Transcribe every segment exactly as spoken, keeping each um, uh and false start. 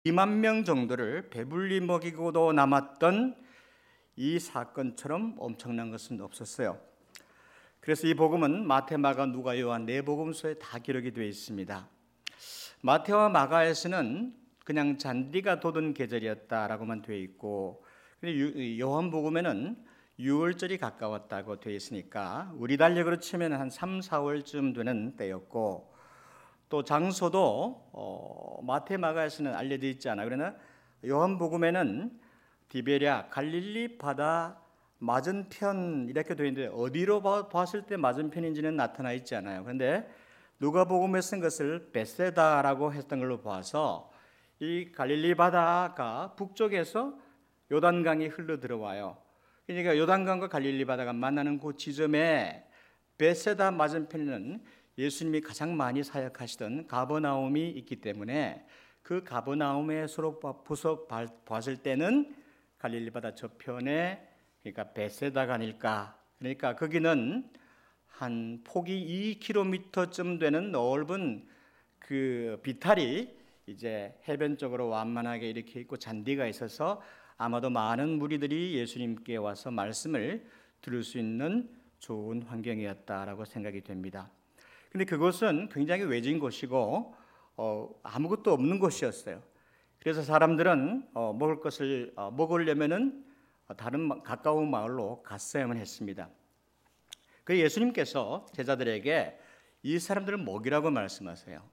이만 명 정도를 배불리 먹이고도 남았던 이 사건처럼 엄청난 것은 없었어요. 그래서 이 복음은 마태, 마가, 누가, 요한 네 복음서에 다 기록이 되어 있습니다. 마태와 마가에서는 그냥 잔디가 돋은 계절이었다라고만 되어 있고, 요한복음에는 유월절이 가까웠다고 되어 있으니까 우리 달력으로 치면 한 삼, 사월쯤 되는 때였고, 또 장소도 어, 마태, 마가에서는 알려져 있지 않아. 그러나 요한복음에는 디베랴 갈릴리 바다 맞은편 이렇게 되어 있는데 어디로 봤을 때 맞은편인지는 나타나 있지 않아요. 그런데 누가복음에 쓴 것을 베세다라고 했던 걸로 봐서 이 갈릴리 바다가 북쪽에서 요단강이 흘러 들어와요. 그러니까 요단강과 갈릴리 바다가 만나는 그 지점에 베세다 맞은편에는 예수님이 가장 많이 사역하시던 가버나움이 있기 때문에 그 가버나움에서로 부서 봤을 때는 갈릴리 바다 저편에, 그러니까 베세다가 아닐까. 그러니까 거기는 한 폭이 이 킬로미터쯤 되는 넓은 그 비탈이 이제 해변 쪽으로 완만하게 이렇게 있고 잔디가 있어서 아마도 많은 무리들이 예수님께 와서 말씀을 들을 수 있는 좋은 환경이었다라고 생각이 됩니다. 근데 그곳은 굉장히 외진 곳이고 어, 아무것도 없는 곳이었어요. 그래서 사람들은 어, 먹을 것을 어, 먹으려면은 다른 가까운 마을로 갔어야만 했습니다. 그 예수님께서 제자들에게 이 사람들을 먹이라고 말씀하세요.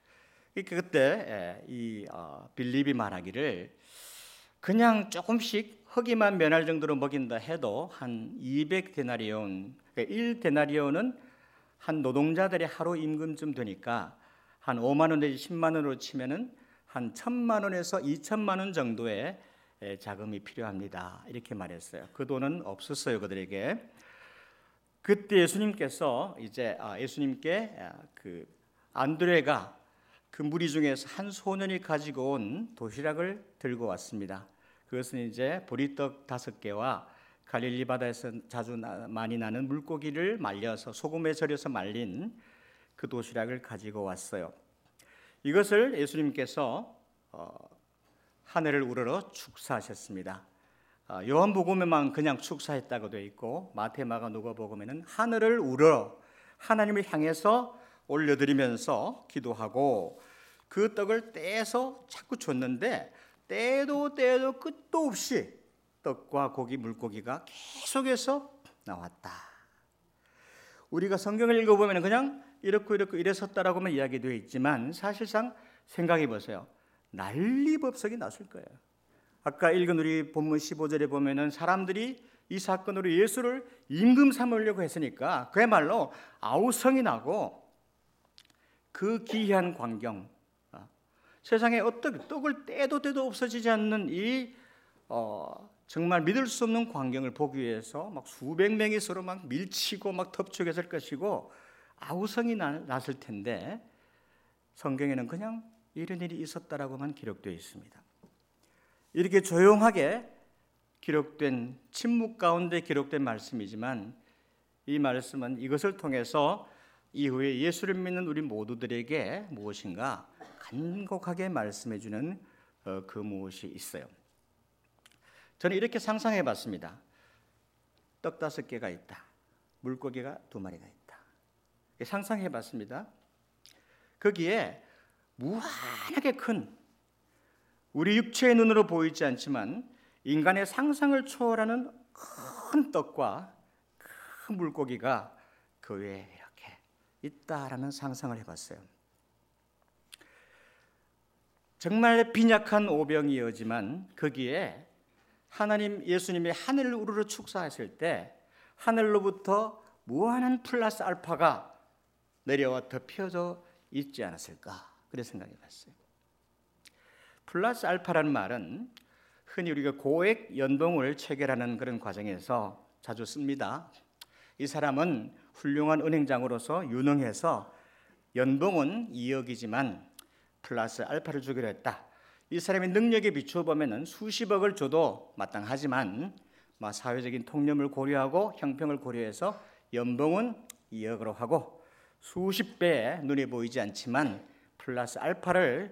그때 이 어, 빌립이 말하기를 그냥 조금씩 허기만 면할 정도로 먹인다 해도 한 이백 데나리온, 그러니까 일 데나리온은 한 노동자들의 하루 임금쯤 되니까 한 오만 원 내지 십만 원으로 치면은 한 천만 원에서 이천만 원 정도의 자금이 필요합니다. 이렇게 말했어요. 그 돈은 없었어요, 그들에게. 그때 예수님께서 이제 예수님께 그 안드레가 그 무리 중에서 한 소년이 가지고 온 도시락을 들고 왔습니다. 그것은 이제 보리떡 다섯 개와 갈릴리 바다에서 자주 나, 많이 나는 물고기를 말려서 소금에 절여서 말린 그 도시락을 가지고 왔어요. 이것을 예수님께서 어, 하늘을 우러러 축사하셨습니다. 어, 요한복음에만 그냥 축사했다고 되어 있고 마태, 마가, 누가복음에는 하늘을 우러러 하나님을 향해서 올려드리면서 기도하고 그 떡을 떼서 자꾸 줬는데 때도 때도 끝도 없이 떡과 고기, 물고기가 계속해서 나왔다. 우리가 성경을 읽어보면 그냥 이렇고 이렇고 이랬었다라고만 이야기되어 있지만 사실상 생각해 보세요. 난리법석이 났을 거예요. 아까 읽은 우리 본문 십오 절에 보면은 사람들이 이 사건으로 예수를 임금 삼으려고 했으니까 그야말로 아우성이 나고 그 기이한 광경, 세상에 어떻게 떡을 떼도 떼도 없어지지 않는 이 어, 정말 믿을 수 없는 광경을 보기 위해서 막 수백 명이 서로 막 밀치고 막 덮쳐했을 것이고 아우성이 났을 텐데 성경에는 그냥 이런 일이 있었다라고만 기록되어 있습니다. 이렇게 조용하게 기록된 침묵 가운데 기록된 말씀이지만 이 말씀은 이것을 통해서 이후에 예수를 믿는 우리 모두들에게 무엇인가 간곡하게 말씀해 주는 그 무엇이 있어요. 저는 이렇게 상상해 봤습니다. 떡 다섯 개가 있다. 물고기가 두 마리가 있다. 상상해 봤습니다. 거기에 무한하게 큰, 우리 육체의 눈으로 보이지 않지만 인간의 상상을 초월하는 큰 떡과 큰 물고기가 그 위에 이렇게 있다라는 상상을 해봤어요. 정말 빈약한 오병이었지만 거기에 하나님, 예수님이 하늘을 우르르 축사하실 때 하늘로부터 무한한 플러스 알파가 내려와 덮여져 있지 않았을까, 그래 생각해 봤어요. 플러스 알파라는 말은 흔히 우리가 고액 연봉을 체결하는 그런 과정에서 자주 씁니다. 이 사람은 훌륭한 은행장으로서 유능해서 연봉은 이억이지만 플러스 알파를 주기로 했다. 이 사람의 능력에 비추어 보면은 수십억을 줘도 마땅하지만 사회적인 통념을 고려하고 형평을 고려해서 연봉은 이억으로 하고 수십 배에 눈에 보이지 않지만 플러스 알파를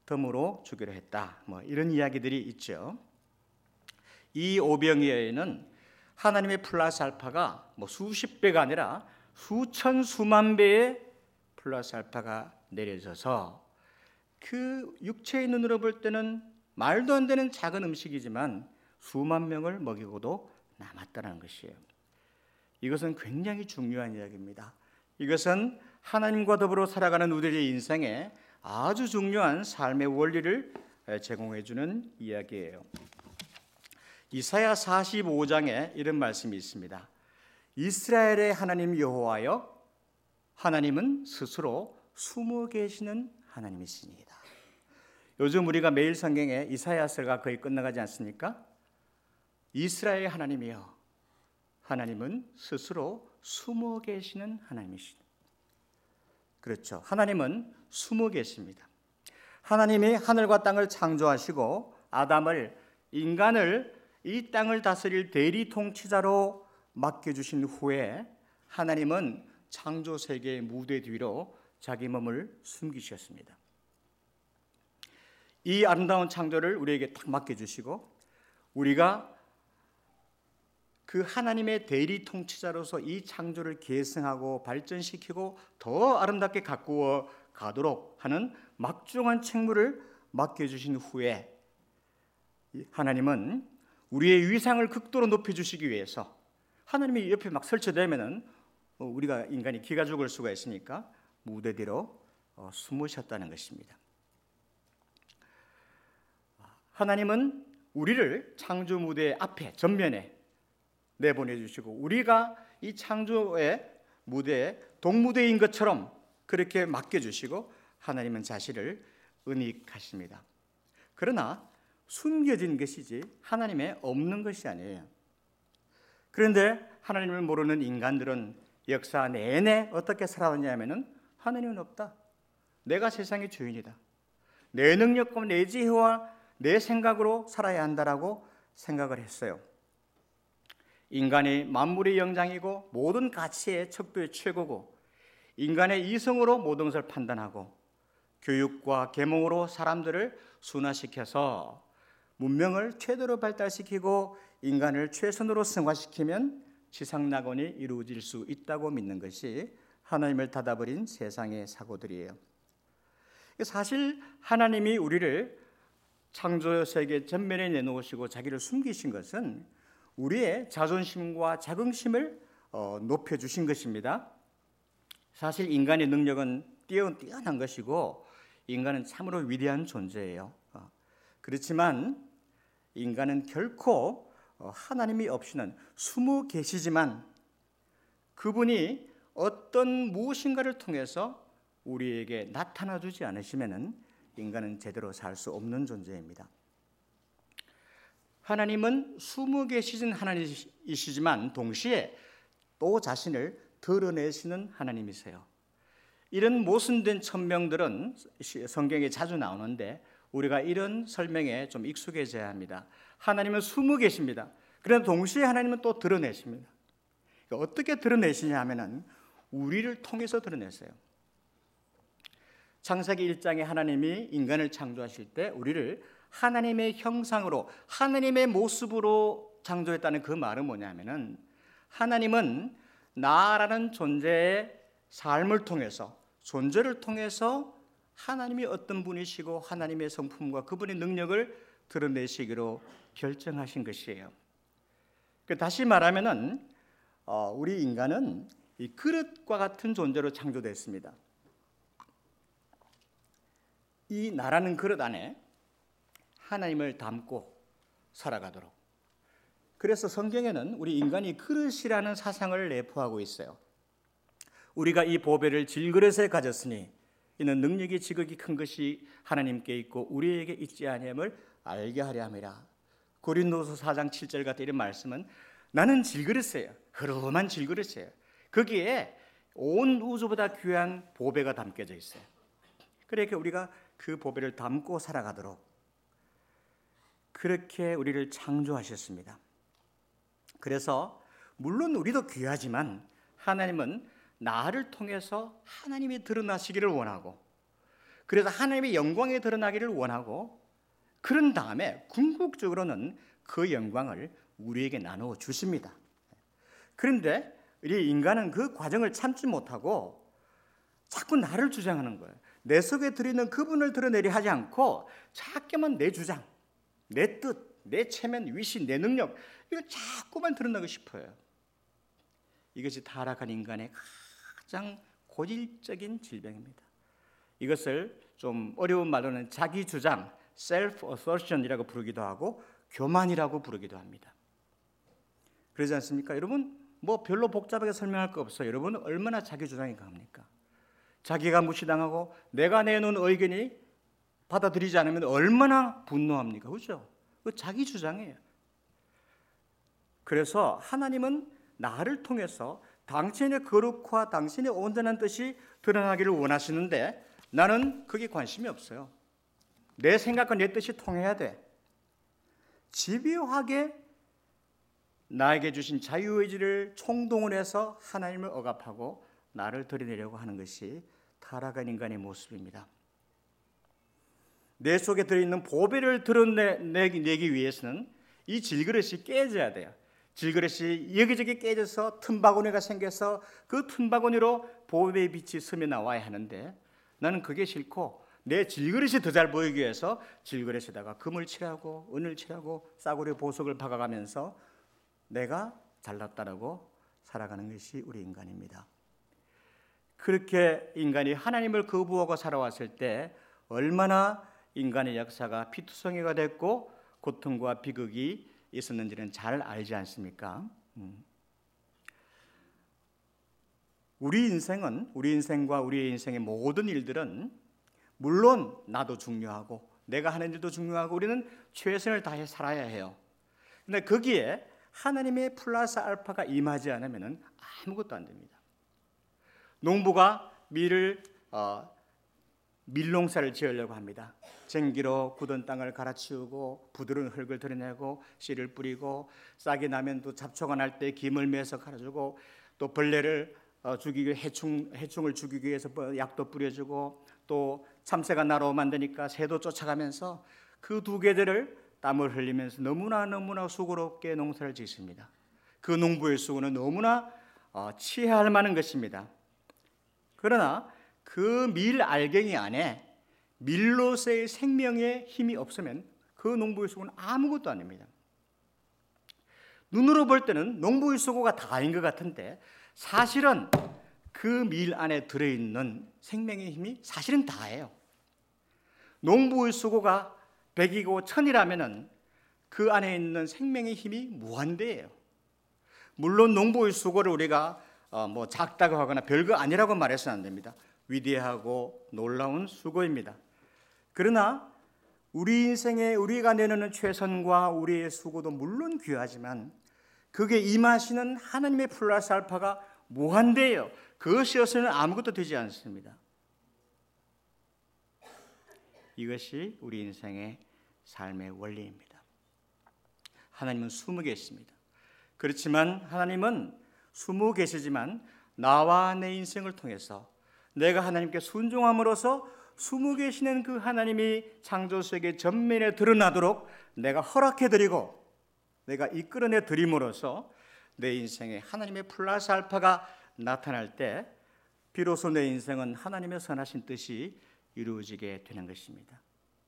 덤으로 주기로 했다. 뭐 이런 이야기들이 있죠. 이 오병이어에는 하나님의 플러스 알파가 뭐 수십 배가 아니라 수천 수만 배의 플러스 알파가 내려져서 그 육체의 눈으로 볼 때는 말도 안 되는 작은 음식이지만 수만 명을 먹이고도 남았다는 것이에요. 이것은 굉장히 중요한 이야기입니다. 이것은 하나님과 더불어 살아가는 우리의 인생에 아주 중요한 삶의 원리를 제공해 주는 이야기예요. 이사야 사십오 장에 이런 말씀이 있습니다. 이스라엘의 하나님 여호와여, 하나님은 스스로 숨어 계시는 하나님이시니이다. 요즘 우리가 매일 성경에 이사야서가 거의 끝나가지 않습니까? 이스라엘의 하나님이여, 하나님은 스스로 숨어 계시는 하나님이시다. 그렇죠. 하나님은 숨어 계십니다. 하나님이 하늘과 땅을 창조하시고 아담을, 인간을 이 땅을 다스릴 대리 통치자로 맡겨주신 후에 하나님은 창조 세계의 무대 뒤로 자기 몸을 숨기셨습니다. 이 아름다운 창조를 우리에게 딱 맡겨주시고 우리가 그 하나님의 대리 통치자로서 이 창조를 계승하고 발전시키고 더 아름답게 가꾸어 가도록 하는 막중한 책무를 맡겨주신 후에 하나님은 우리의 위상을 극도로 높여주시기 위해서, 하나님이 옆에 막 설치되면은 우리가 인간이 기가 죽을 수가 있으니까 무대 뒤로 숨으셨다는 것입니다. 하나님은 우리를 창조 무대 앞에 전면에 내보내주시고 우리가 이 창조의 무대에 동무대인 것처럼 그렇게 맡겨주시고 하나님은 자신을 은닉하십니다. 그러나 숨겨진 것이지 하나님의 없는 것이 아니에요. 그런데 하나님을 모르는 인간들은 역사 내내 어떻게 살아왔냐면은 하나님은 없다. 내가 세상의 주인이다. 내 능력과 내 지혜와 내 생각으로 살아야 한다라고 생각을 했어요. 인간이 만물의 영장이고 모든 가치의 척도의 최고고 인간의 이성으로 모든 것을 판단하고 교육과 계몽으로 사람들을 순화시켜서 문명을 최대로 발달시키고 인간을 최선으로 승화시키면 지상낙원이 이루어질 수 있다고 믿는 것이 하나님을 닫아버린 세상의 사고들이에요. 사실 하나님이 우리를 창조 세계 전면에 내놓으시고 자기를 숨기신 것은 우리의 자존심과 자긍심을 높여주신 것입니다. 사실 인간의 능력은 뛰어난 것이고 인간은 참으로 위대한 존재예요. 그렇지만 인간은 결코 하나님이 없이는 숨어 계시지만 그분이 어떤 무엇인가를 통해서 우리에게 나타나주지 않으시면 인간은 제대로 살 수 없는 존재입니다. 하나님은 숨어 계시는 하나님이시지만 동시에 또 자신을 드러내시는 하나님이세요. 이런 모순된 천명들은 성경에 자주 나오는데 우리가 이런 설명에 좀 익숙해져야 합니다. 하나님은 숨어 계십니다. 그러나 동시에 하나님은 또 드러내십니다. 어떻게 드러내시냐 하면은 우리를 통해서 드러내세요. 창세기 일 장에 하나님이 인간을 창조하실 때 우리를 하나님의 형상으로 하나님의 모습으로 창조했다는 그 말은 뭐냐면은 하나님은 나라는 존재의 삶을 통해서 존재를 통해서 하나님이 어떤 분이시고 하나님의 성품과 그분의 능력을 드러내시기로 결정하신 것이에요. 다시 말하면은 우리 인간은 이 그릇과 같은 존재로 창조됐습니다. 이 나라는 그릇 안에 하나님을 담고 살아가도록. 그래서 성경에는 우리 인간이 그릇이라는 사상을 내포하고 있어요. 우리가 이 보배를 질그릇에 가졌으니 이는 능력이 지극히 큰 것이 하나님께 있고 우리에게 있지 아니함을 알게 하려 함이라. 고린도서 사 장 칠 절 같은 이런 말씀은 나는 질그릇이에요. 흐름한 질그릇이에요. 거기에 온 우주보다 귀한 보배가 담겨져 있어요. 그러니까 우리가 그 보배를 담고 살아가도록 그렇게 우리를 창조하셨습니다. 그래서 물론 우리도 귀하지만 하나님은 나를 통해서 하나님이 드러나시기를 원하고 그래서 하나님의 영광이 드러나기를 원하고, 그런 다음에 궁극적으로는 그 영광을 우리에게 나누어 주십니다. 그런데 우리 인간은 그 과정을 참지 못하고 자꾸 나를 주장하는 거예요. 내 속에 들어있는 그분을 드러내려 하지 않고 자꾸만 내 주장, 내 뜻, 내 체면, 위신, 내 능력, 이걸 자꾸만 드러내고 싶어요. 이것이 타락한 인간의 가장 고질적인 질병입니다. 이것을 좀 어려운 말로는 자기 주장, self-assertion이라고 부르기도 하고 교만이라고 부르기도 합니다. 그러지 않습니까? 여러분, 뭐 별로 복잡하게 설명할 거 없어요. 여러분은 얼마나 자기 주장이 강합니까? 자기가 무시당하고 내가 내놓은 의견이 받아들이지 않으면 얼마나 분노합니까? 그렇죠? 그 자기 주장이에요. 그래서 하나님은 나를 통해서 당신의 거룩과 당신의 온전한 뜻이 드러나기를 원하시는데 나는 그게 관심이 없어요. 내 생각과 내 뜻이 통해야 돼. 집요하게 나에게 주신 자유의지를 총동원해서 하나님을 억압하고 나를 드러내려고 하는 것이 타락한 인간의 모습입니다. 내 속에 들어있는 보배를 드러내기 위해서는 이 질그릇이 깨져야 돼요. 질그릇이 여기저기 깨져서 틈바구니가 생겨서 그 틈바구니로 보배의 빛이 스며 나와야 하는데 나는 그게 싫고 내 질그릇이 더 잘 보이기 위해서 질그릇에다가 금을 칠하고 은을 칠하고 싸구려 보석을 박아가면서 내가 잘났다라고 살아가는 것이 우리 인간입니다. 그렇게 인간이 하나님을 거부하고 살아왔을 때 얼마나 인간의 역사가 피투성이가 됐고 고통과 비극이 있었는지는 잘 알지 않습니까? 음. 우리 인생은 우리 인생과 우리의 인생의 모든 일들은 물론 나도 중요하고 내가 하는 일도 중요하고 우리는 최선을 다해 살아야 해요. 그런데 거기에 하나님의 플러스 알파가 임하지 않으면 아무것도 안 됩니다. 농부가 밀을 어, 밀농사를 지으려고 합니다. 쟁기로 굳은 땅을 갈아치우고 부드러운 흙을 드러내고 씨를 뿌리고 싹이 나면 또 잡초가 날 때 김을 매서 갈아주고 또 벌레를 어, 죽이기 위해 해충, 해충을 죽이기 위해서 약도 뿌려주고 또 참새가 날아오면 안 되니까 새도 쫓아가면서 그 두 계절을 땀을 흘리면서 너무나 너무나 수고롭게 농사를 짓습니다. 그 농부의 수고는 너무나 어, 치해할 만한 것입니다. 그러나 그 밀 알갱이 안에 밀로서의 생명의 힘이 없으면 그 농부의 수고는 아무것도 아닙니다. 눈으로 볼 때는 농부의 수고가 다인 것 같은데 사실은 그 밀 안에 들어있는 생명의 힘이 사실은 다예요. 농부의 수고가 백이고 천이라면 그 안에 있는 생명의 힘이 무한대예요. 물론 농부의 수고를 우리가 어, 뭐 작다고 하거나 별거 아니라고 말해서는 안 됩니다. 위대하고 놀라운 수고입니다. 그러나 우리 인생에 우리가 내놓는 최선과 우리의 수고도 물론 귀하지만 그게 임하시는 하나님의 플러스 알파가 무한대예요. 그것이 없으면 아무것도 되지 않습니다. 이것이 우리 인생의 삶의 원리입니다. 하나님은 숨어 계십니다. 그렇지만 하나님은 숨어 계시지만 나와 내 인생을 통해서 내가 하나님께 순종함으로써 숨어 계시는 그 하나님이 창조 세계 전면에 드러나도록 내가 허락해드리고 내가 이끌어내 드림으로써 내 인생에 하나님의 플러스 알파가 나타날 때 비로소 내 인생은 하나님의 선하신 뜻이 이루어지게 되는 것입니다.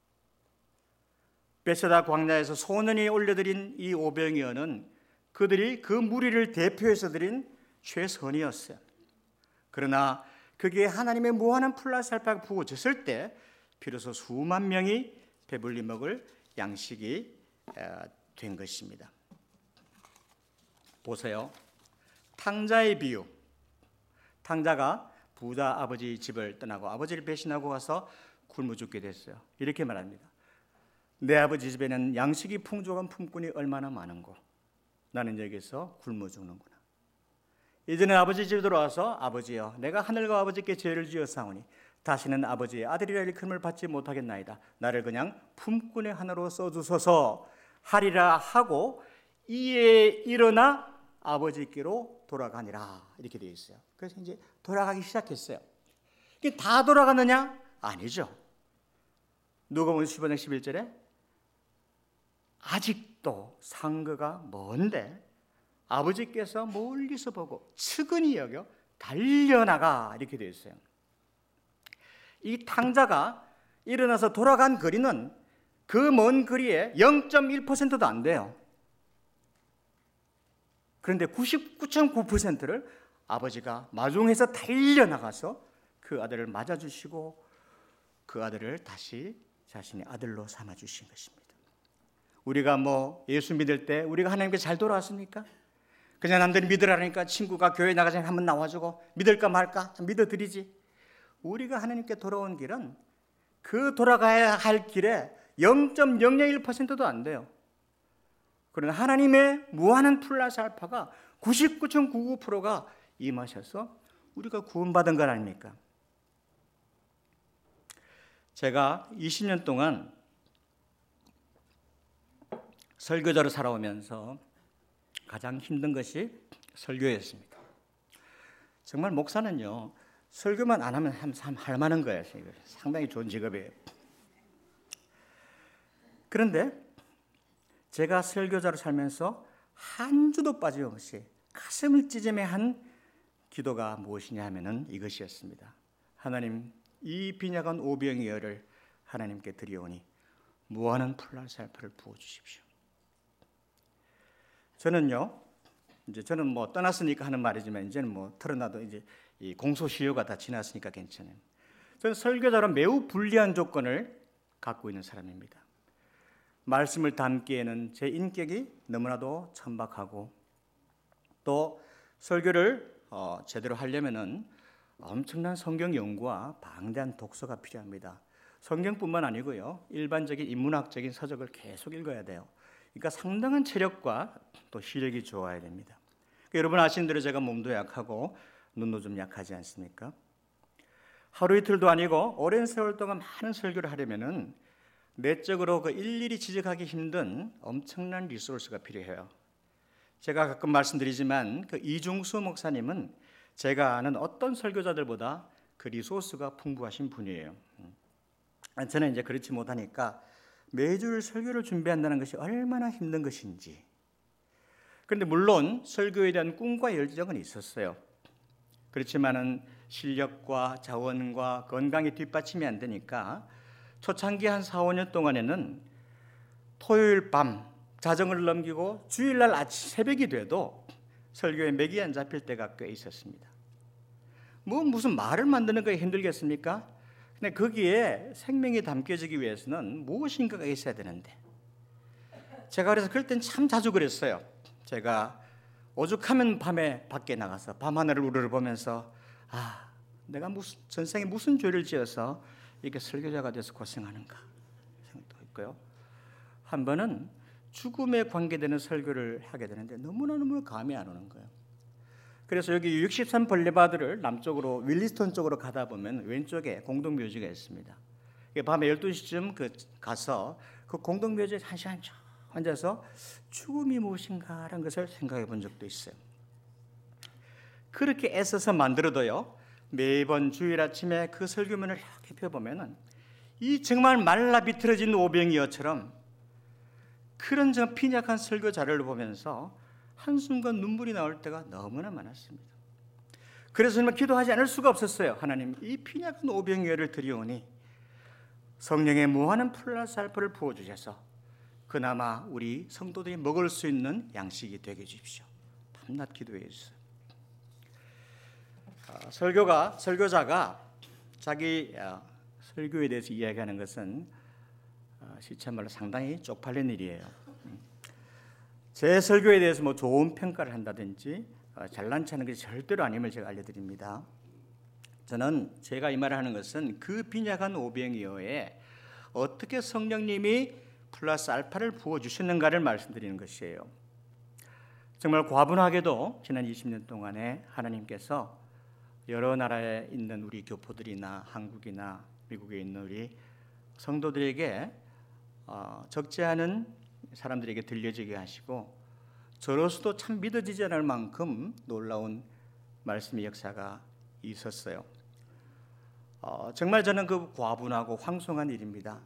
베세다 광야에서 소년이 올려드린 이 오병이어는 그들이 그 무리를 대표해서 드린 최선이었어요. 그러나 그게 하나님의 무한한 플러스 알파가 부어졌을 때 비로소 수만 명이 배불리 먹을 양식이 된 것입니다. 보세요. 탕자의 비유. 탕자가 부자 아버지 집을 떠나고 아버지를 배신하고 가서 굶어 죽게 됐어요. 이렇게 말합니다. 내 아버지 집에는 양식이 풍족한 품꾼이 얼마나 많은고 나는 여기서 굶어 죽는구나. 이제는 아버지 집에 들어와서 아버지여 내가 하늘과 아버지께 죄를 지었사오니 다시는 아버지의 아들이라 일컬음을 받지 못하겠나이다. 나를 그냥 품꾼의 하나로 써주소서 하리라 하고 이에 일어나 아버지께로 돌아가니라 이렇게 되어 있어요. 그래서 이제 돌아가기 시작했어요. 이게 다 돌아가느냐? 아니죠. 누가복음 십오 장 십일 절에 아직도 상거가 먼데 아버지께서 멀리서 보고 측은히 여겨 달려나가 이렇게 되어 있어요. 이 탕자가 일어나서 돌아간 거리는 그 먼 거리에 영 점 일 퍼센트도 안 돼요. 그런데 구십구 점 구 퍼센트를 아버지가 마중에서 달려나가서 그 아들을 맞아주시고 그 아들을 다시 자신의 아들로 삼아주신 것입니다. 우리가 뭐 예수 믿을 때 우리가 하나님께 잘 돌아왔습니까? 그냥 남들이 믿으라니까 친구가 교회 나가자니 한번 나와주고 믿을까 말까 믿어드리지. 우리가 하나님께 돌아온 길은 그 돌아가야 할 길에 영 점 영영일 퍼센트도 안 돼요. 그러나 하나님의 무한한 플러스 알파가 구십구 점 구구 퍼센트가 임하셔서 우리가 구원받은 것 아닙니까? 제가 이십 년 동안 설교자로 살아오면서 가장 힘든 것이 설교였습니다. 정말 목사는요, 설교만 안 하면 참 할 만한 거예요. 상당히 좋은 직업이에요. 그런데 제가 설교자로 살면서 한 주도 빠짐없이 가슴을 찢으며 한 기도가 무엇이냐 하면은 이것이었습니다. 하나님, 이 빈약한 오병이 열을 하나님께 드리오니 무한한 플러스 알파를 부어 주십시오. 저는요, 이제 저는 뭐 떠났으니까 하는 말이지만 이제는 뭐 털어놔도 이제 이 공소시효가 다 지났으니까 괜찮아요. 저는 설교자로 매우 불리한 조건을 갖고 있는 사람입니다. 말씀을 담기에는 제 인격이 너무나도 천박하고 또 설교를 어, 제대로 하려면은 엄청난 성경 연구와 방대한 독서가 필요합니다. 성경뿐만 아니고요, 일반적인 인문학적인 서적을 계속 읽어야 돼요. 그러니까 상당한 체력과 또 시력이 좋아야 됩니다. 그러니까 여러분 아시는 대로 제가 몸도 약하고 눈도 좀 약하지 않습니까? 하루 이틀도 아니고 오랜 세월 동안 많은 설교를 하려면은 내적으로 그 일일이 지적하기 힘든 엄청난 리소스가 필요해요. 제가 가끔 말씀드리지만 그 이중수 목사님은 제가 아는 어떤 설교자들보다 그 리소스가 풍부하신 분이에요. 저는 이제 그렇지 못하니까 매주 설교를 준비한다는 것이 얼마나 힘든 것인지. 그런데 물론 설교에 대한 꿈과 열정은 있었어요. 그렇지만은 실력과 자원과 건강이 뒷받침이 안 되니까 초창기 한 사, 오 년 동안에는 토요일 밤 자정을 넘기고 주일날 아침 새벽이 돼도 설교에 맥이 안 잡힐 때가 꽤 있었습니다. 뭐 무슨 말을 만드는 거에 힘들겠습니까? 근데 거기에 생명이 담겨지기 위해서는 무엇인가가 있어야 되는데, 제가 그래서 그럴 땐 참 자주 그랬어요. 제가 오죽하면 밤에 밖에 나가서 밤하늘을 우러러보면서 아, 내가 무슨 전생에 무슨 죄를 지어서 이렇게 설교자가 돼서 고생하는가 생각도 했고요. 한 번은 죽음에 관계되는 설교를 하게 되는데 너무나 너무 감이 안 오는 거예요. 그래서 여기 육십삼 벌레바드를 남쪽으로 윌리스턴 쪽으로 가다 보면 왼쪽에 공동묘지가 있습니다. 밤에 열두 시쯤 그 가서 그 공동묘지에 한 시간 쭉 앉아서 죽음이 무엇인가라는 것을 생각해 본 적도 있어요. 그렇게 애써서 만들어도요, 매번 주일 아침에 그 설교문을 이렇게 펴보면은 이 정말 말라 비틀어진 오병이어처럼 그런 저 빈약한 설교 자료를 보면서 한순간 눈물이 나올 때가 너무나 많았습니다. 그래서 정말 기도하지 않을 수가 없었어요. 하나님, 이 빈약한 오병이어를 드리오니 성령의 무한한 플러스 알파를 부어주셔서 그나마 우리 성도들이 먹을 수 있는 양식이 되게 해주십시오. 밤낮 기도해 주세요. 어, 설교가 설교자가 자기 어, 설교에 대해서 이야기하는 것은 어, 시체말로 상당히 쪽팔린 일이에요. 제 설교에 대해서 뭐 좋은 평가를 한다든지 어, 잘난 체하는 것이 절대로 아님을 제가 알려드립니다. 저는 제가 이 말을 하는 것은 그 빈약한 오병이어에 어떻게 성령님이 플러스 알파를 부어주시는가를 말씀드리는 것이에요. 정말 과분하게도 지난 이십 년 동안에 하나님께서 여러 나라에 있는 우리 교포들이나 한국이나 미국에 있는 우리 성도들에게 어, 적지 않은 사람들에게 들려지게 하시고 저로서도 참 믿어지지 않을 만큼 놀라운 말씀의 역사가 있었어요. 어, 정말 저는 그 과분하고 황송한 일입니다.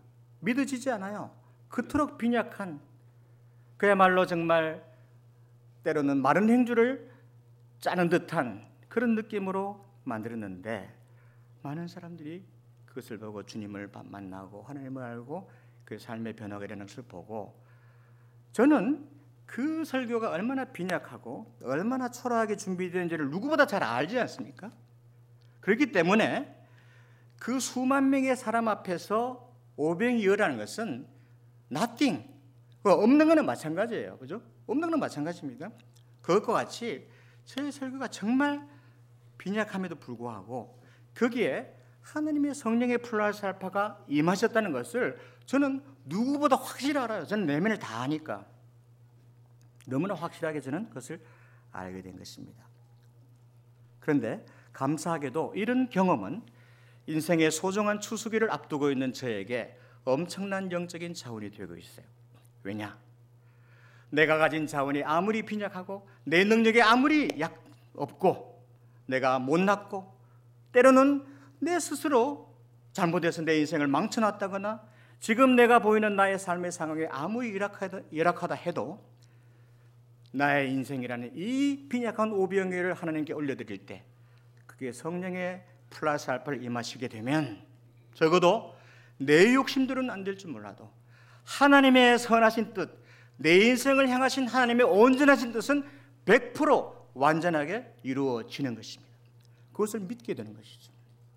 믿어지지 않아요. 그토록 빈약한, 그야말로 정말 때로는 마른 행주를 짜는 듯한 그런 느낌으로 만들었는데, 많은 사람들이 그것을 보고 주님을 만나고 하나님을 알고 그 삶의 변화가 일어나는 것을 보고, 저는 그 설교가 얼마나 빈약하고 얼마나 초라하게 준비되는지를 누구보다 잘 알지 않습니까? 그렇기 때문에 그 수만 명의 사람 앞에서 오병이어라는 것은 nothing, 없는 거는 마찬가지예요. 그죠? 없는 거는 마찬가지입니다. 그것과 같이 제 설교가 정말 빈약함에도 불구하고 거기에 하나님의 성령의 플러스 알파가 임하셨다는 것을 저는 누구보다 확실히 알아요. 저는 내면을 다 아니까. 너무나 확실하게 저는 그것을 알게 된 것입니다. 그런데 감사하게도 이런 경험은 인생의 소중한 추수기를 앞두고 있는 저에게 엄청난 영적인 자원이 되고 있어요. 왜냐? 내가 가진 자원이 아무리 빈약하고 내 능력이 아무리 약 없고 내가 못났고 때로는 내 스스로 잘못해서 내 인생을 망쳐놨다거나 지금 내가 보이는 나의 삶의 상황이 아무리 열악하다, 열악하다 해도 나의 인생이라는 이 빈약한 오병이어를 하나님께 올려드릴 때 그게 성령의 플러스 알파를 임하시게 되면 적어도 내 욕심들은 안 될 줄 몰라도 하나님의 선하신 뜻, 내 인생을 향하신 하나님의 온전하신 뜻은 백 퍼센트 완전하게 이루어지는 것입니다. 그것을 믿게 되는 것이죠.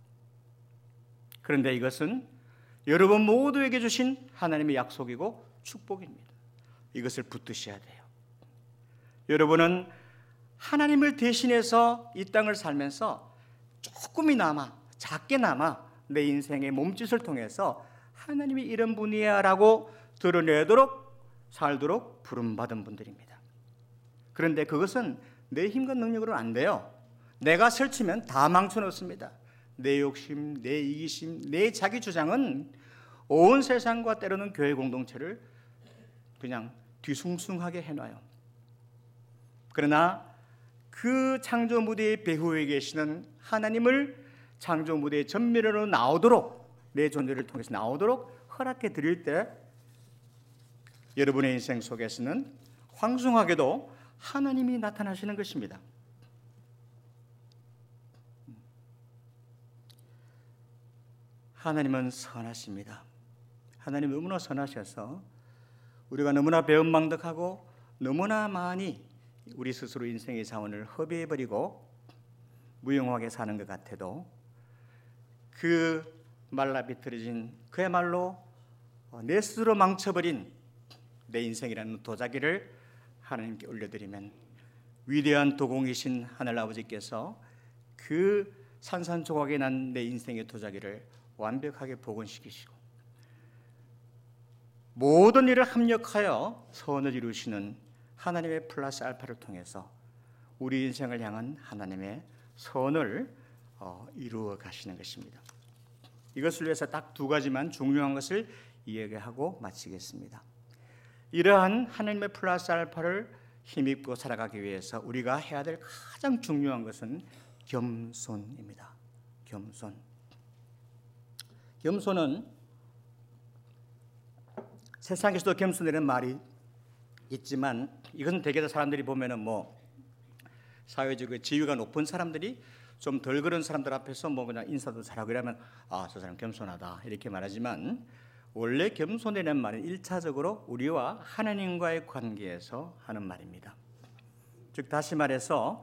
그런데 이것은 여러분 모두에게 주신 하나님의 약속이고 축복입니다. 이것을 붙드셔야 돼요. 여러분은 하나님을 대신해서 이 땅을 살면서 조금이나마, 작게나마 내 인생의 몸짓을 통해서 하나님이 이런 분이야 라고 드러내도록 살도록 부름받은 분들입니다. 그런데 그것은 내 힘과 능력으로는 안 돼요. 내가 설치면 다 망쳐놓습니다. 내 욕심, 내 이기심, 내 자기 주장은 온 세상과 때로는 교회 공동체를 그냥 뒤숭숭하게 해놔요. 그러나 그 창조 무대의 배후에 계시는 하나님을 창조 무대의 전면으로 나오도록, 내 존재를 통해서 나오도록 허락해 드릴 때 여러분의 인생 속에서는 황송하게도 하나님이 나타나시는 것입니다. 하나님은 선하십니다. 하나님이 너무나 선하셔서 우리가 너무나 배은망덕하고 너무나 많이 우리 스스로 인생의 자원을 허비해버리고 무용하게 사는 것 같아도 그 말라비틀어진 그야말로 내 스스로 망쳐버린 내 인생이라는 도자기를 하나님께 올려드리면 위대한 도공이신 하늘아버지께서 그 산산조각이 난 내 인생의 도자기를 완벽하게 복원시키시고 모든 일을 합력하여 선을 이루시는 하나님의 플러스 알파를 통해서 우리 인생을 향한 하나님의 선을 어, 이루어 가시는 것입니다. 이것을 위해서 딱 두 가지만 중요한 것을 이야기하고 마치겠습니다. 이러한 하나님의 플러스 알파를 힘입고 살아가기 위해서 우리가 해야 될 가장 중요한 것은 겸손입니다. 겸손. 겸손은 세상에서도 겸손이라는 말이 있지만 이것은 대개 사람들이 보면은 뭐 사회적 지위가 높은 사람들이 좀 덜 그런 사람들 앞에서 뭐 그냥 인사도 잘하고 이러면 아, 저 사람 겸손하다 이렇게 말하지만 원래 겸손이라는 말은 일차적으로 우리와 하나님과의 관계에서 하는 말입니다. 즉 다시 말해서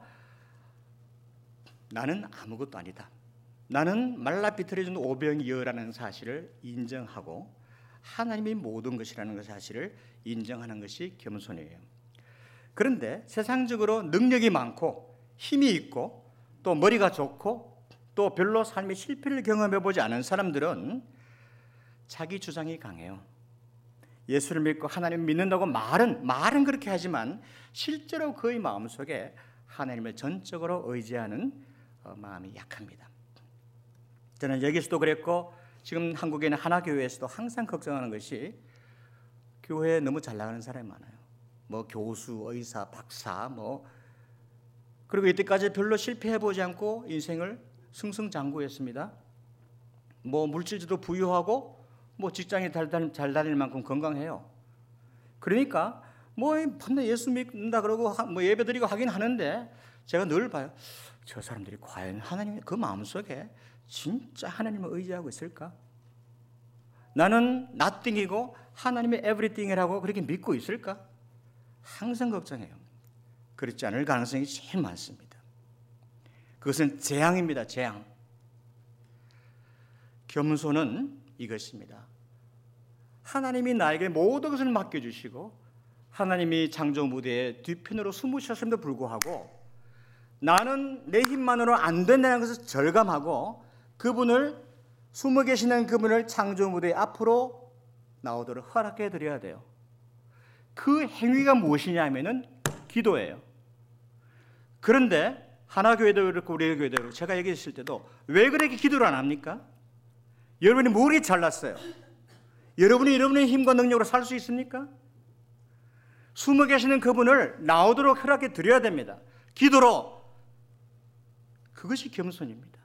나는 아무것도 아니다. 나는 말라비틀어진 오병이어라는 사실을 인정하고 하나님이 모든 것이라는 그 사실을 인정하는 것이 겸손이에요. 그런데 세상적으로 능력이 많고 힘이 있고 또 머리가 좋고 또 별로 삶의 실패를 경험해보지 않은 사람들은 자기 주장이 강해요. 예수를 믿고 하나님을 믿는다고 말은 말은 그렇게 하지만 실제로 그의 마음속에 하나님을 전적으로 의지하는 마음이 약합니다. 저는 여기서도 그랬고 지금 한국에는 하나교회에서도 항상 걱정하는 것이 교회에 너무 잘 나가는 사람이 많아요. 뭐 교수, 의사, 박사 뭐 그리고 이때까지 별로 실패해보지 않고 인생을 승승장구했습니다. 뭐 물질도 부유하고 뭐 직장에 잘, 잘 다닐 만큼 건강해요. 그러니까 뭐 맨날 예수 믿는다 그러고 뭐 예배드리고 하긴 하는데 제가 늘 봐요. 저 사람들이 과연 하나님 그 마음속에 진짜 하나님을 의지하고 있을까? 나는 nothing이고 하나님의 everything이라고 그렇게 믿고 있을까? 항상 걱정해요. 그렇지 않을 가능성이 제일 많습니다. 그것은 재앙입니다. 재앙. 겸손은 이것입니다. 하나님이 나에게 모든 것을 맡겨주시고 하나님이 창조 무대의 뒤편으로 숨으셨음에도 불구하고 나는 내 힘만으로 안 된다는 것을 절감하고 그분을 숨어 계시는 그분을 창조 무대 앞으로 나오도록 허락해 드려야 돼요. 그 행위가 무엇이냐면은 기도예요. 그런데 하나교회도 그렇고 우리 교회도 그렇고 제가 얘기했을 때도 왜 그렇게 기도를 안 합니까? 여러분이 뭐가 잘났어요? 여러분이 여러분의 힘과 능력으로 살 수 있습니까? 숨어 계시는 그분을 나오도록 허락해 드려야 됩니다. 기도로. 그것이 겸손입니다.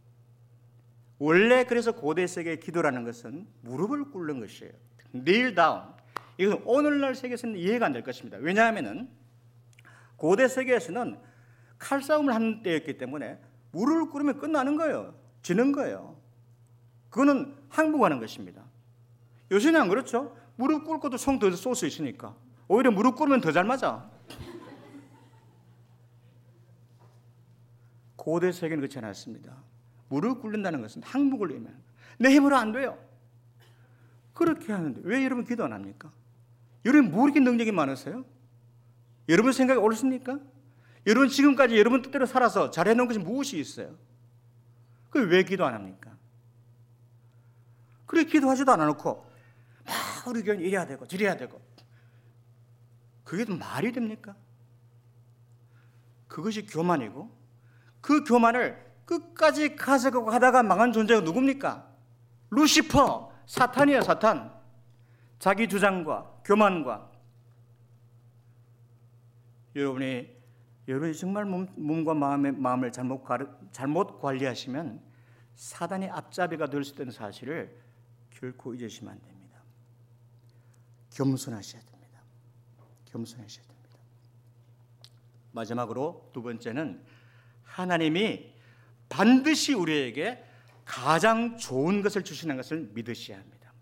원래 그래서 고대 세계의 기도라는 것은 무릎을 꿇는 것이에요. kneel down. 이것은 오늘날 세계에서는 이해가 안 될 것입니다. 왜냐하면 고대 세계에서는 칼싸움을 하는 때였기 때문에 무릎을 꿇으면 끝나는 거예요. 지는 거예요. 그거는 항복하는 것입니다. 요새는 안 그렇죠? 무릎 꿇고도 총 더 쏠 수 있으니까. 오히려 무릎 꿇으면 더 잘 맞아. 고대 세계는 그렇지 않았습니다. 무릎 꿇는다는 것은 항복을 의미합니다. 내 힘으로 안 돼요. 그렇게 하는데 왜 여러분 기도 안 합니까? 여러분 뭐 이렇게 능력이 많으세요? 여러분 생각이 옳습니까? 여러분 지금까지 여러분 뜻대로 살아서 잘해놓은 것이 무엇이 있어요? 그 왜 기도 안 합니까? 그래 기도하지도 않아놓고 막 우리 교회는 이래야 되고 저래야 되고 그게 말이 됩니까? 그것이 교만이고 그 교만을 끝까지 가져가고 하다가 망한 존재가 누굽니까? 루시퍼, 사탄이에요. 사탄. 자기 주장과 교만과. 여러분이 여러분이 정말 몸, 몸과 마음의, 마음을 잘못, 가르, 잘못 관리하시면 사단이 앞잡이가 될 수 있다는 사실을 결코 잊으시면 안 됩니다. 겸손하셔야 됩니다. 겸손하셔야 됩니다. 마지막으로 두 번째는 하나님이 반드시 우리에게 가장 좋은 것을 주시는 것을 믿으셔야 합니다.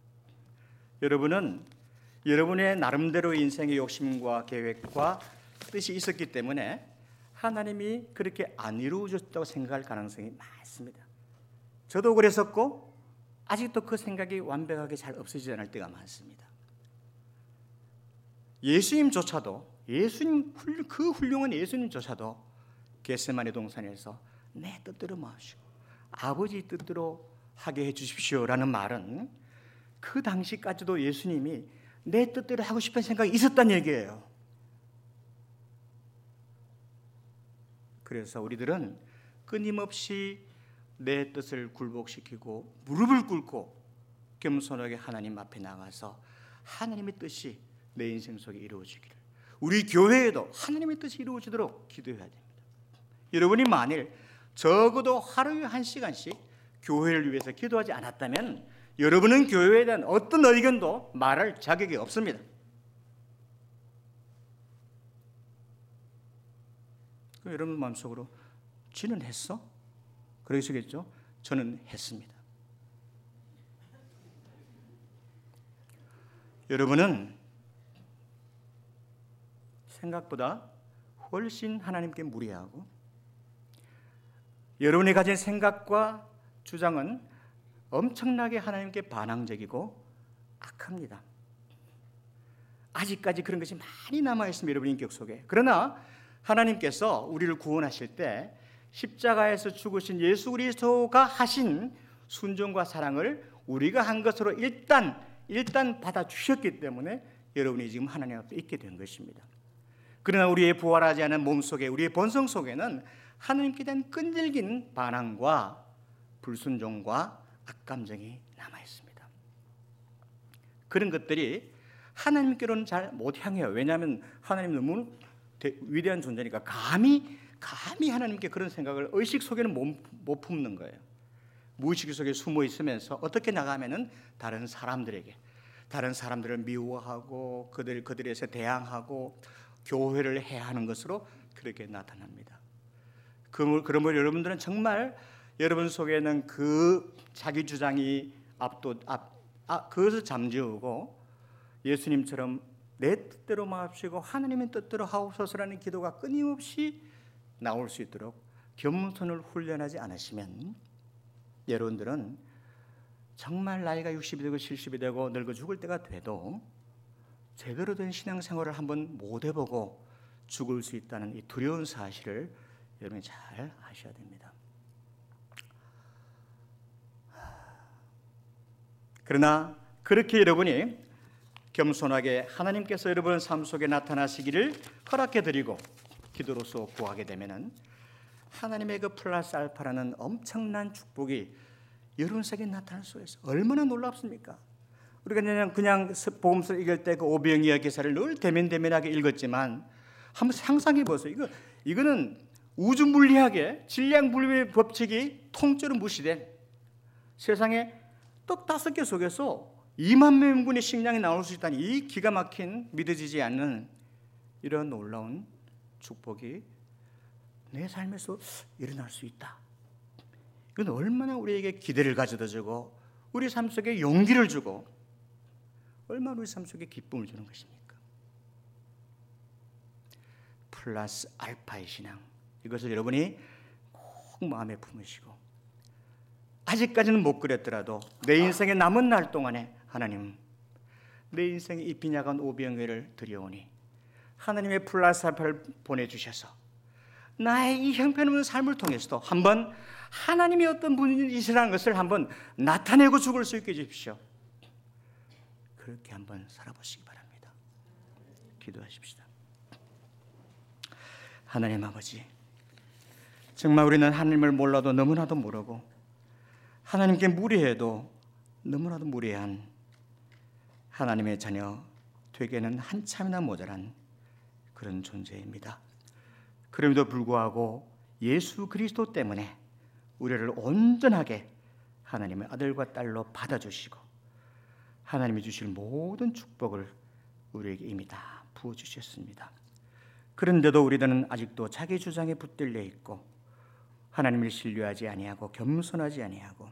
여러분은 여러분의 나름대로 인생의 욕심과 계획과 뜻이 있었기 때문에 하나님이 그렇게 안 이루어졌다고 생각할 가능성이 많습니다. 저도 그랬었고 아직도 그 생각이 완벽하게 잘 없어지지 않을 때가 많습니다. 예수님조차도 예수님 그 훌륭한 예수님조차도 겟세마네 동산에서 내 뜻대로 마시고 아버지 뜻대로 하게 해 주십시오라는 말은 그 당시까지도 예수님이 내 뜻대로 하고 싶은 생각이 있었다는 얘기예요. 그래서 우리들은 끊임없이 내 뜻을 굴복시키고 무릎을 꿇고 겸손하게 하나님 앞에 나가서 하나님의 뜻이 내 인생 속에 이루어지기를, 우리 교회에도 하나님의 뜻이 이루어지도록 기도해야 됩니다. 여러분이 만일 적어도 하루에 한 시간씩 교회를 위해서 기도하지 않았다면 여러분은 교회에 대한 어떤 의견도 말할 자격이 없습니다. 여러분 마음속으로 지는 했어? 그러시겠죠? 저는 했습니다. 여러분은 생각보다 훨씬 하나님께 무례하고 여러분이 가진 생각과 주장은 엄청나게 하나님께 반항적이고 악합니다. 아직까지 그런 것이 많이 남아있습니다. 여러분 인격 속에. 그러나 하나님께서 우리를 구원하실 때 십자가에서 죽으신 예수 그리스도가 하신 순종과 사랑을 우리가 한 것으로 일단 일단 받아주셨기 때문에 여러분이 지금 하나님 앞에 있게 된 것입니다. 그러나 우리의 부활하지 않은 몸 속에, 우리의 본성 속에는 하나님께 대한 끈질긴 반항과 불순종과 악감정이 남아있습니다. 그런 것들이 하나님께로는 잘 못 향해요. 왜냐하면 하나님 너무 위대한 존재니까 감히 감히 하나님께 그런 생각을 의식 속에는 못, 못 품는 거예요. 무의식 속에 숨어 있으면서 어떻게 나가면은 다른 사람들에게, 다른 사람들을 미워하고 그들 그들에서 대항하고 교회를 해하는 것으로 그렇게 나타납니다. 그러므로 여러분들은 정말 여러분 속에는 그 자기 주장이 압도 앞 아, 그것을 잠재우고 예수님처럼 내 뜻대로 마옵시고 하나님의 뜻대로 하옵소서라는 기도가 끊임없이 나올 수 있도록 겸손을 훈련하지 않으시면 여러분들은 정말 나이가 육십이 되고 칠십이 되고 늙어 죽을 때가 돼도 제대로 된 신앙생활을 한번 못 해보고 죽을 수 있다는 이 두려운 사실을 여러분이 잘 아셔야 됩니다. 그러나 그렇게 여러분이 겸손하게 하나님께서 여러분 삶 속에 나타나시기를 허락해 드리고 기도로서 구하게 되면은 하나님의 그 플러스 알파라는 엄청난 축복이 여러분 속에 나타날 수 있어요. 얼마나 놀랍습니까? 우리가 그냥 그냥 복음서 읽을 때 그 오병이어 기사를 늘 대면대면하게 읽었지만 한번 상상해 보세요. 이거 이거는 우주 물리학의 질량 분리의 법칙이 통째로 무시된 세상에 떡 다섯 개 속에서 이만 명분의 식량이 나올 수 있다는 이 기가 막힌 믿어지지 않는 이런 놀라운 축복이 내 삶에서 일어날 수 있다. 이건 얼마나 우리에게 기대를 가져다 주고 우리 삶 속에 용기를 주고 얼마나 우리 삶 속에 기쁨을 주는 것입니까? 플러스 알파의 신앙, 이것을 여러분이 꼭 마음에 품으시고 아직까지는 못 그랬더라도 내 인생의 남은 날 동안에 하나님, 내 인생에 이 빈약한 오병이어를 드려오니 하나님의 플러스 알파를 보내주셔서 나의 이 형편없는 삶을 통해서도 한번 하나님이 어떤 분이시라는 것을 한번 나타내고 죽을 수 있게 해주십시오. 그렇게 한번 살아보시기 바랍니다. 기도하십시다. 하나님 아버지, 정말 우리는 하나님을 몰라도 너무나도 모르고 하나님께 무례해도 너무나도 무례한 하나님의 자녀 되기에는 한참이나 모자란 그런 존재입니다. 그럼에도 불구하고 예수 그리스도 때문에 우리를 온전하게 하나님의 아들과 딸로 받아주시고 하나님이 주실 모든 축복을 우리에게 이미 다 부어주셨습니다. 그런데도 우리들은 아직도 자기 주장에 붙들려 있고 하나님을 신뢰하지 아니하고 겸손하지 아니하고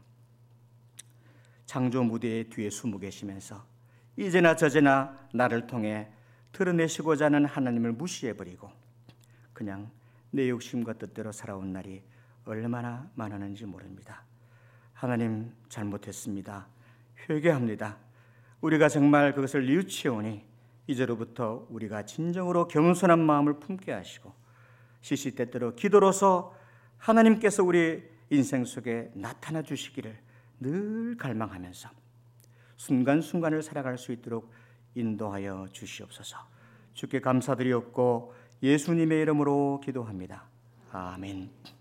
창조 무대의 뒤에 숨어 계시면서 이제나 저제나 나를 통해 드러내시고자 하는 하나님을 무시해버리고 그냥 내 욕심과 뜻대로 살아온 날이 얼마나 많았는지 모릅니다. 하나님, 잘못했습니다. 회개합니다. 우리가 정말 그것을 뉘우치오니 이제로부터 우리가 진정으로 겸손한 마음을 품게 하시고 시시때때로 기도로서 하나님께서 우리 인생 속에 나타나 주시기를 늘 갈망하면서 순간순간을 살아갈 수 있도록 인도하여 주시옵소서. 주께 감사드리옵고 예수님의 이름으로 기도합니다. 아멘.